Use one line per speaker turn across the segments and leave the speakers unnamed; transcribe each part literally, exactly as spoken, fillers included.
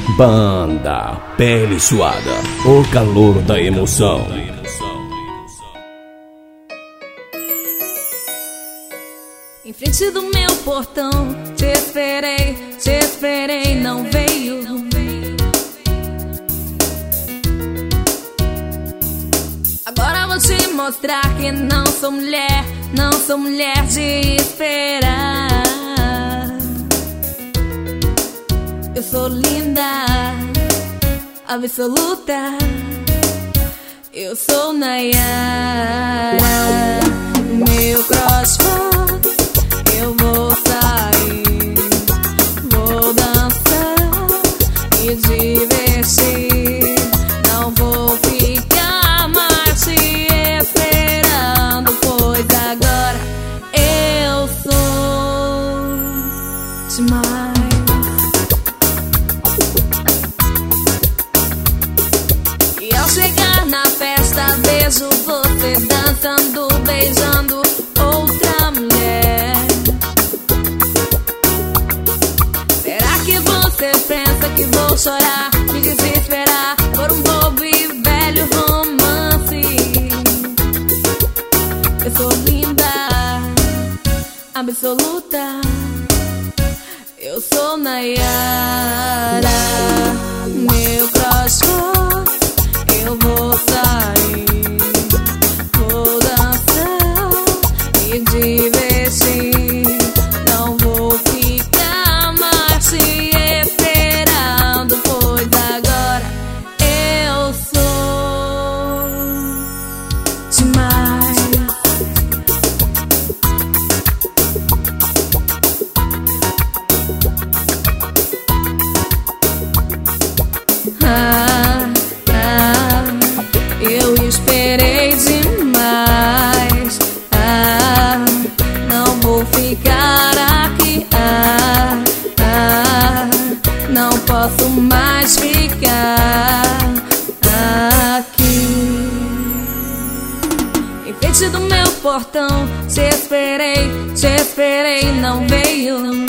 Banda Pele Suada, o calor da emoção.
Em frente do meu portão, te esperei, te esperei, não veio. Agora vou te mostrar que não sou mulher, não sou mulher de esperar. Eu sou linda, absoluta. Eu sou Nayara. Meu crush foi, eu vou sair, vou dançar e divertir. Não vou ficar mais te esperando, pois agora eu sou demais. E ao chegar na festa, vejo você dançando, beijando outra mulher. Será que você pensa que vou chorar, me desesperar por um bobo e velho romance? Eu sou linda, absoluta. Eu sou Nayara. Meu crush foi, eu vou sair, vou dançar e divertir. Não vou ficar mais te esperando, pois agora eu sou demais. Ah, ah, eu esperei demais. Ah, não vou ficar aqui. Ah, ah, não posso mais ficar aqui. Em frente do meu portão, te esperei, te esperei, não veio.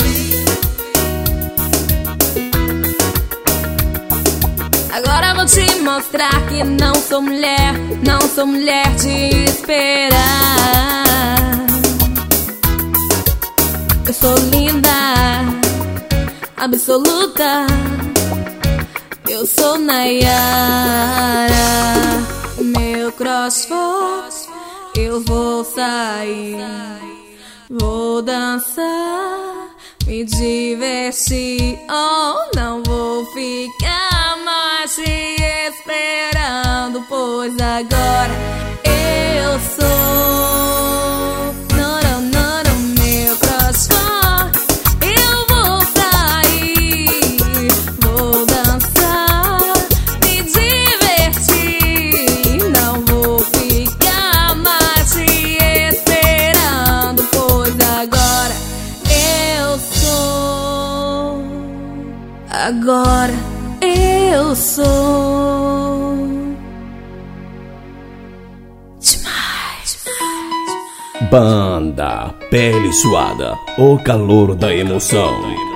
Agora vou te mostrar que não sou mulher, não sou mulher de esperar. Eu sou linda, absoluta. Eu sou Nayara. Meu crush foi, eu vou sair, vou dançar, me divertir. Oh, não vou ficar mais te esperando, pois agora eu sou. Não, não, não, não, meu crush foi, eu vou sair, vou dançar, me divertir. Não vou ficar mais te esperando, pois agora eu sou. Agora eu sou demais.
Banda Pele Suada, o calor da emoção.